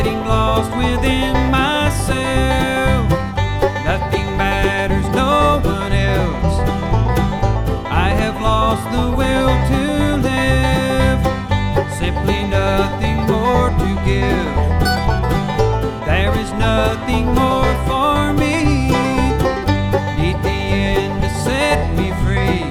getting lost within myself. Nothing matters, no one else. I have lost the will to live, simply nothing more to give. There is nothing more for me. Need the end to set me free.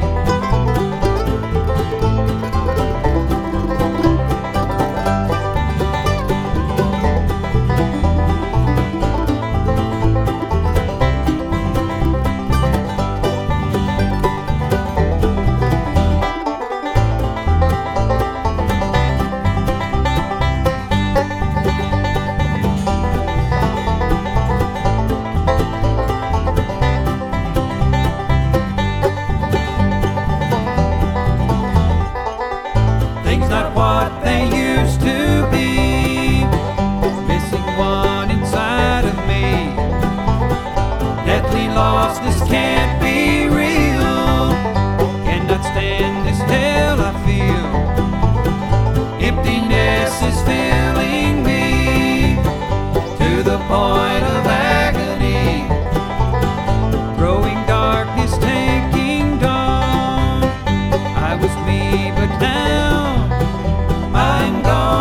Things not what they used to be. Missing one inside of me. Deathly lost, this can't be real. Cannot stand this till I feel emptiness is filling me to the point of agony. Growing darkness taking dawn. I was me, but now I'm gone.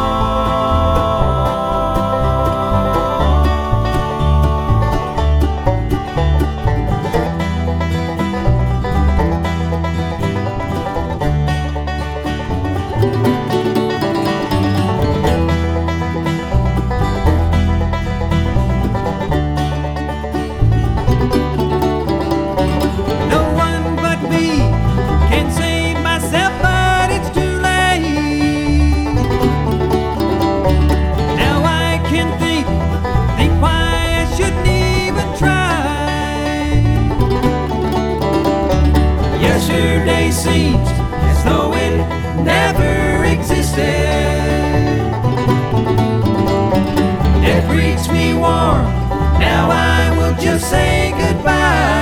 No one but me can save myself, but it's too late. Now I can think why I shouldn't even try. Yesterday seems as though it never existed. It reached me warm, now I will just say goodbye.